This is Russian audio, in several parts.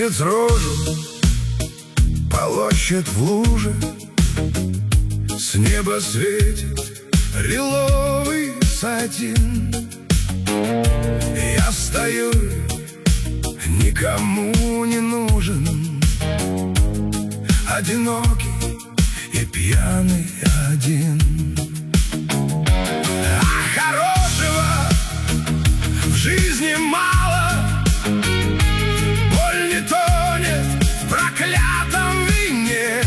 месяц рожу полощет в луже, с неба светит лиловый сатин. Я стою, никому не нужен, одинокий и пьяный один. А хорошего в жизни мало, боль не тонет в проклятом вине.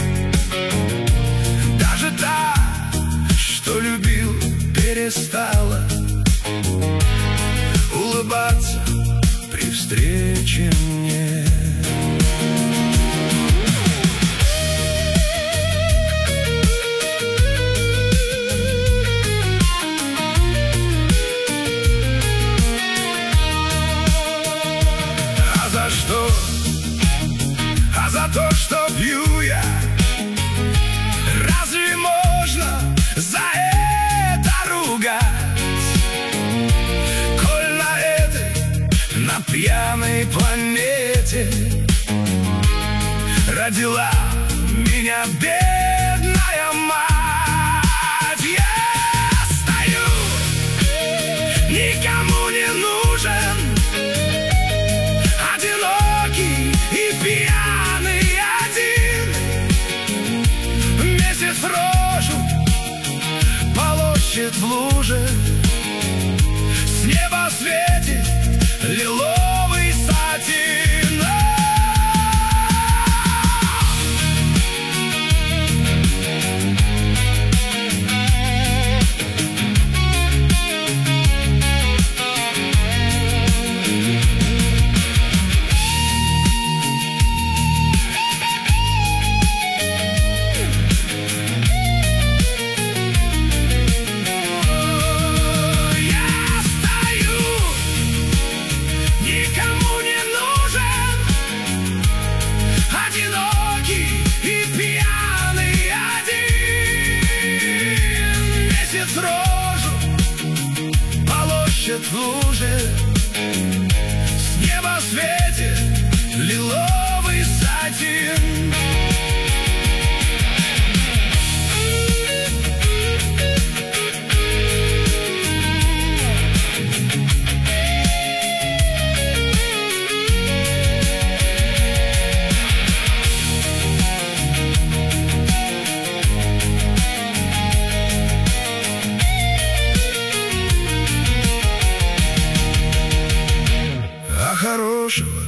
Даже та, что любил, перестала улыбаться при встрече мне. А за что? А за то, что пью я. Разве можно за это ругать? На пьяной планете родила меня бедная мать. Я стою, никому не нужен, одинокий и пьяный один. Месяц рожу полощет в луже, с неба светит лиловый сатин. Рожу полощет в луже, с неба светит лиловый сатин. Хорошего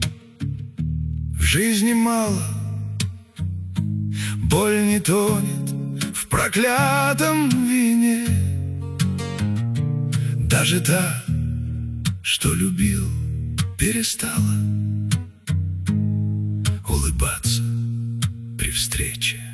в жизни мало, боль не тонет в проклятом вине. Даже та, что любил, перестала улыбаться при встрече.